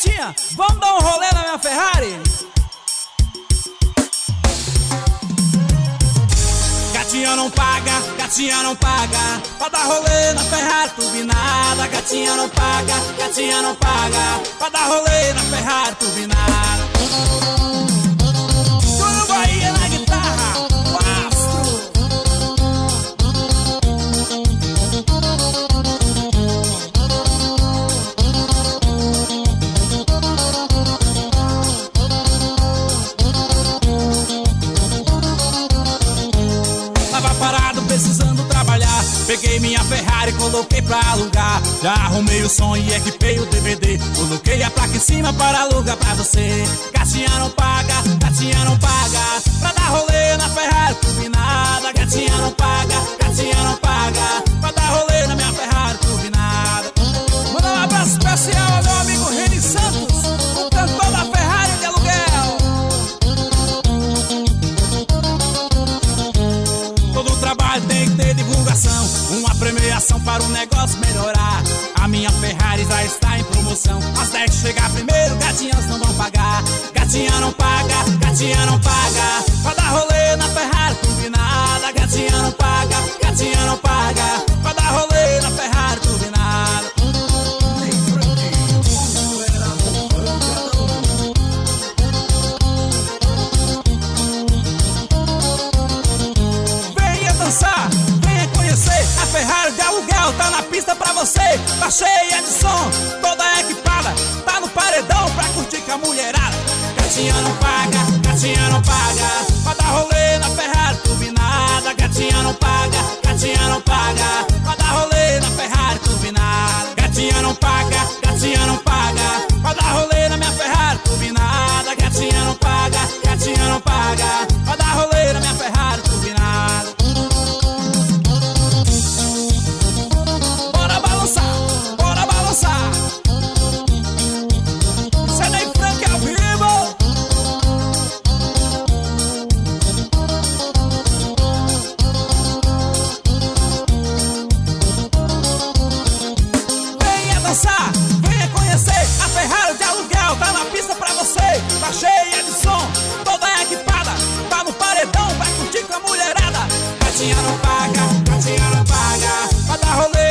gatinha, vamos dar um rolê na minha Ferrari? Gatinha não paga, gatinha não paga, pra dar rolê na Ferrari turbinada. Gatinha não paga, gatinha não paga, pra dar rolê na Ferrari turbinada. Júnior Bahia na guitarra, Mastro. Tava parado precisando trabalhar, peguei minha Ferrari, coloquei pra alugar. Já arrumei o som e equipei o DVD, coloquei a placa em cima para alugar pra você. Gatinha não paga, gatinha não paga, pra dar rolê na Ferrari turbinada. Gatinha não paga, gatinha não paga, pra dar rolê na minha Ferrari turbinada. Manda um abraço especial ao meu amigo Reni Santos, o cantor da Ferrari de aluguel. Todo trabalho tem que ter divulgação, uma premiação para o negócio melhorar. A minha Ferrari já está em promoção, as 10 que chegar primeiro, gatinhas não vão pagar. Gatinha não paga, gatinha não paga, pra dar rolê na Ferrari turbinada. Gatinha não paga, gatinha não paga, pra dar rolê na Ferrari turbinada. Venha dançar, venha conhecer, a Ferrari de aluguel tá na pista pra você. Tá cheia de som, toda equipada, tá no paredão pra curtir com a mulherada. Gatinha não paga, gatinha não paga, pra dar rolê na Ferrari turbinada. Gatinha não paga, gatinha não paga, pra dar rolê na Ferrari turbinada. Gatinha não paga, gatinha não paga, pra dar rolê na minha Ferrari turbinada. Gatinha não paga, gatinha não paga, pra dar rolê na minha Ferrari turbinada. Bora balançar, bora balançar. CD Frank ao vivo. Venha dançar, venha conhecer, a Ferrari de aluguel tá na pista pra você. Tá cheia de som, toda equipada, tá no paredão, vai curtir com a mulherada. Gatinha não paga, gatinha não paga, pra dar rolê